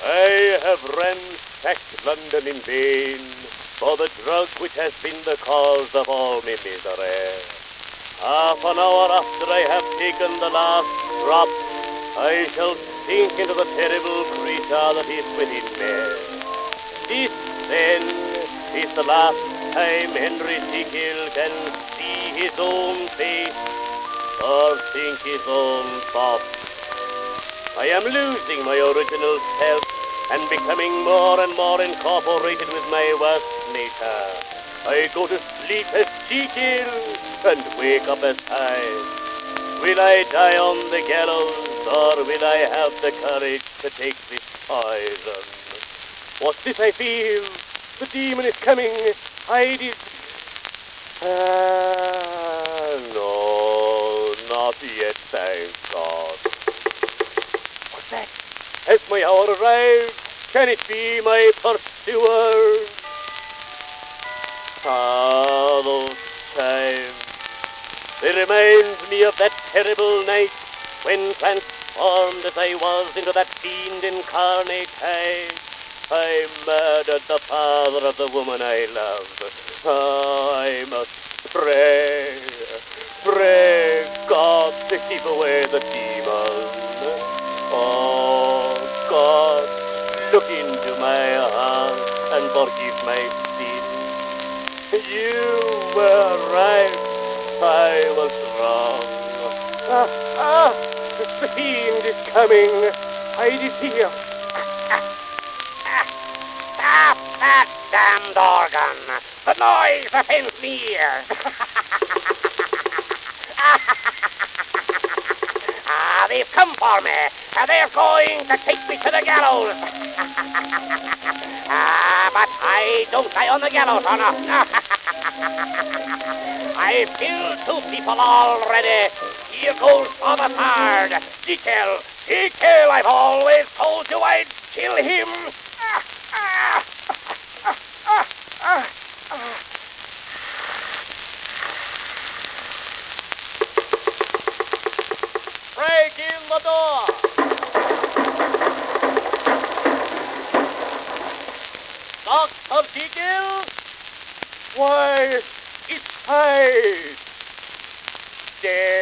I have ransacked London in vain for the drug which has been the cause of all my misery. Half an hour after I have taken the last drop, I shall sink into the terrible creature that is within me. This, then, is the last time Henry Jekyll can see his own face or think his own thoughts. I am losing my original self and becoming more and more incorporated with my worst nature. I go to sleep as Jekyll and wake up as Hyde. Will I die on the gallows, or will I have the courage to take this poison? What's this I feel? The demon is coming. Hyde is... no, not yet, thank God. What's that? Has my hour arrived? Can it be my pursuer? Ah, those chimes. They remind me of that terrible night when, transformed as I was into that fiend incarnate I murdered the father of the woman I loved. Ah, I must pray God to keep away the demon. Oh, God, look into my heart and forgive my sin. You were right. I was wrong. The fiend is coming. Hyde is here. Stop that damned organ. The noise offends me ears. They've come for me. They're going to take me to the gallows. But I don't die on the gallows, or not. I've killed 2 people already. Here goes for the 3rd. Jekyll, I've always told you I'd kill him. Break in the door! Dr. Jekyll? Why, it's Hyde! Dead.